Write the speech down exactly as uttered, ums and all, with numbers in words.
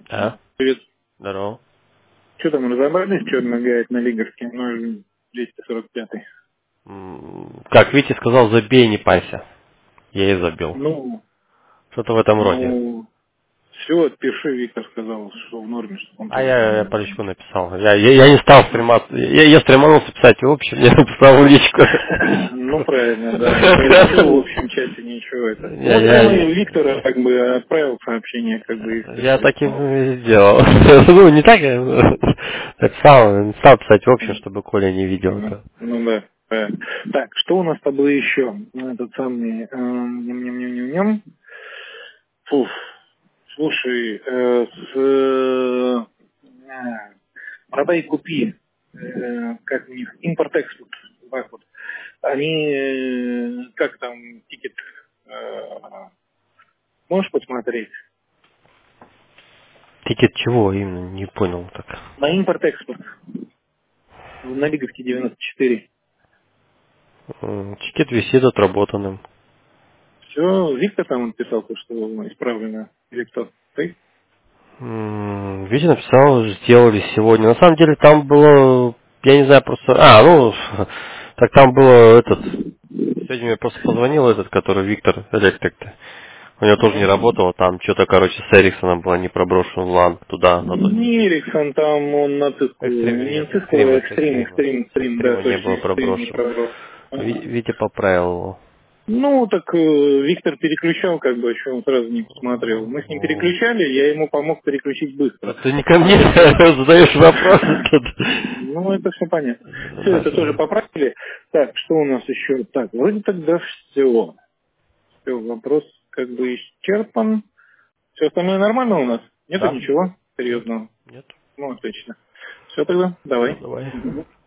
А? Привет. Здорово. Что там, разобрались, что нагает на Лиговске ноль двести сорок пять? М, Как Витя сказал, забей, не пайся. Я и забил. Ну, Что-то в этом роде. ну, все, пиши, Виктор сказал, что в норме, что он А тоже я, я там. по личку написал. Я, я, я не стал стрематься. Я, я стреманулся писать в общем, я написал в личку. Ну, правильно, да. Не решил в общем чате ничего это. Я, Вот прямо я, и Виктора как бы отправил сообщение, как бы, и я все. так и сделал. Ну, не так, я написал, не стал писать в общем, чтобы Коля не видел Ну, это. ну да. правильно. Так, что у нас с тобой еще? Этот самый... эм, ням-ням-ням-ням-ням. Фуф. Слушай, э, с... э, продай купи, э, как у них, импорт-экспорт, так вот. Они, э, как там, тикет, э, можешь посмотреть? Тикет чего именно? Не понял так. На импорт-экспорт, на Лиговке девяносто четыре. М, Тикет висит отработанным. Все, Виктор там написал, то, что исправлено, или кто? Ты? М, Витя написал, сделали сегодня. На самом деле там было, я не знаю, просто... А, ну, так там было этот... Сегодня мне просто позвонил этот, который Виктор, электрик-то. У него тоже не Угу. работало, там что-то, короче, с Эриксоном было не проброшен лан туда, на тот. Не Эриксон, там он на циску, Экстрим, не нет, циску, а экстрима, с экстрим, экстрима. экстрим, С экстрим, да, экстрима не точно, было экстрим не проброшен. проброс. Ви- Ага. Витя поправил его. Ну, так э, Виктор переключал, как бы, еще он сразу не посмотрел. Мы с ним Ну, переключали, я ему помог переключить а быстро. ты не ко мне задаешь вопросы тут. Ну, это все понятно. Все, это тоже Хорошо. поправили. Так, что у нас еще? Так, вроде тогда все. Все, вопрос как бы исчерпан. Все остальное нормально у нас? Нету Да? ничего Нет. серьезного? Нет. Ну, отлично. Все тогда, Все, давай. давай. Мгм.